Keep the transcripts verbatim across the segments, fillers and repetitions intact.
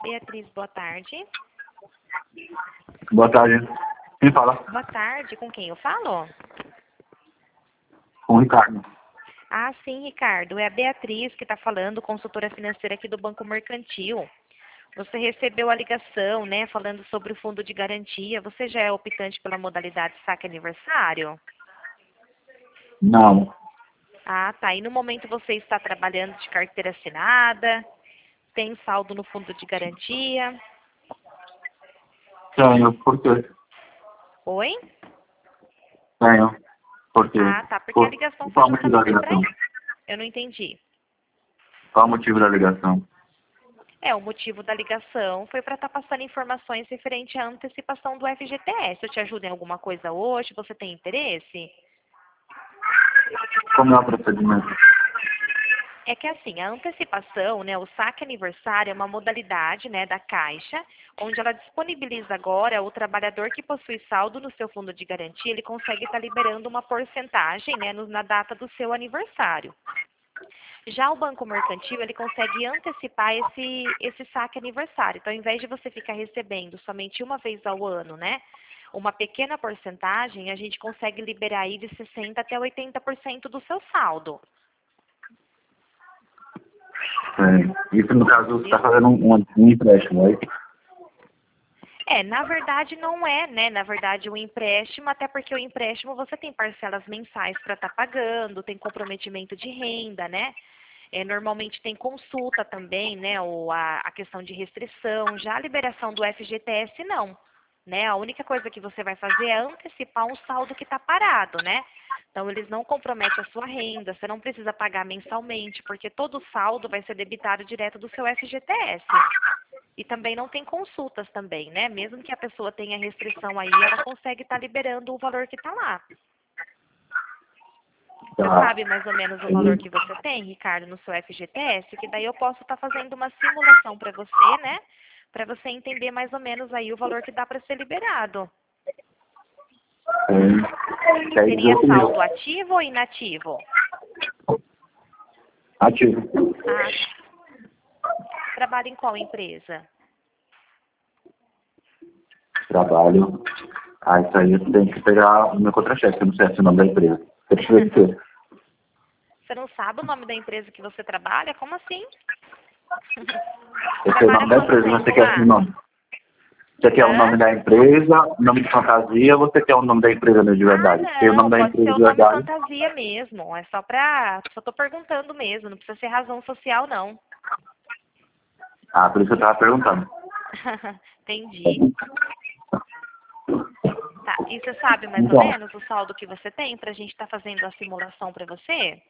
Beatriz, boa tarde. Boa tarde. Quem fala? Boa tarde, com quem eu falo? Com o Ricardo. Ah, sim, Ricardo. É a Beatriz que está falando, consultora financeira aqui do Banco Mercantil. Você recebeu a ligação, né, falando sobre o fundo de garantia. Você já é optante pela modalidade saque aniversário? Não. Ah, tá. E no momento você está trabalhando de carteira assinada? Tem saldo no fundo de garantia? Tenho. Por quê? Oi? Tenho. Por quê? Ah, tá. Porque a Por... ligação foi Qual o motivo da justamente para ligação? isso. Eu não entendi. Qual o motivo da ligação? É, o motivo da ligação foi para estar passando informações referente à antecipação do F G T S. Eu te ajudo em alguma coisa hoje? Você tem interesse? Como é o procedimento? É que assim, a antecipação, né, o saque aniversário é uma modalidade, né, da Caixa, onde ela disponibiliza agora o trabalhador que possui saldo no seu fundo de garantia, ele consegue estar liberando uma porcentagem, né, no- na data do seu aniversário. Já o Banco Mercantil, ele consegue antecipar esse, esse saque aniversário. Então, ao invés de você ficar recebendo somente uma vez ao ano, né, uma pequena porcentagem, a gente consegue liberar aí de sessenta até oitenta por cento do seu saldo. É. Isso, no caso, você está fazendo um, um, um empréstimo, é isso? É, na verdade não é, né? Na verdade o empréstimo, até porque o empréstimo você tem parcelas mensais para estar pagando, tem comprometimento de renda, né? É, normalmente tem consulta também, né? Ou a, a questão de restrição. Já a liberação do F G T S não, né? A única coisa que você vai fazer é antecipar um saldo que está parado, né? Então eles não comprometem a sua renda, você não precisa pagar mensalmente, porque todo o saldo vai ser debitado direto do seu F G T S. E também não tem consultas também, né? Mesmo que a pessoa tenha restrição aí, ela consegue estar liberando o valor que está lá. Você Tá. sabe mais ou menos o valor que você tem, Ricardo, no seu F G T S? Que daí eu posso estar fazendo uma simulação para você, né? Para você entender mais ou menos aí o valor que dá para ser liberado. Tem. Quer Seria dezoito mil. saldo ativo ou inativo? Ativo. Ah, tá. Trabalha em qual empresa? Trabalho. Ah, isso aí eu tenho que pegar o meu contra-cheque, eu não sei se é o nome da empresa. Deixa eu ver. Você não sabe o nome da empresa que você trabalha? Como assim? Eu sei o nome da empresa, mas você quer o nome? Você quer o Hã? nome da empresa, o nome de fantasia, ou você quer o nome da empresa mesmo de Ah, verdade? Tem o nome não, da pode empresa ser de o nome verdade. fantasia mesmo. É só pra. Só tô perguntando mesmo, não precisa ser razão social, não. Ah, por isso eu estava perguntando. Entendi. Tá, e você sabe mais ou Então, menos o saldo que você tem pra gente estar fazendo a simulação pra você?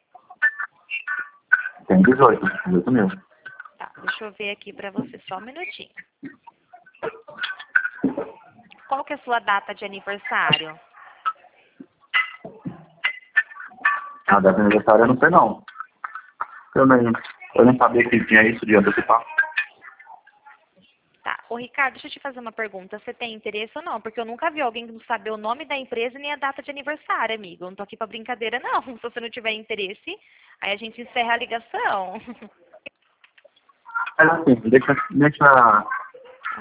tem dezoito, dezoito mil. Tá, deixa eu ver aqui pra você, só um minutinho. Qual que é a sua data de aniversário? A data de aniversário eu não sei não. Eu nem, eu nem sabia que tinha isso de antecipar. Tá, ô Ricardo, deixa eu te fazer uma pergunta. Você tem interesse ou não? Porque eu nunca vi alguém que não sabe o nome da empresa nem a data de aniversário, amigo. Eu não tô aqui pra brincadeira, não. Se você não tiver interesse, aí a gente encerra a ligação. Mas assim, deixa, deixa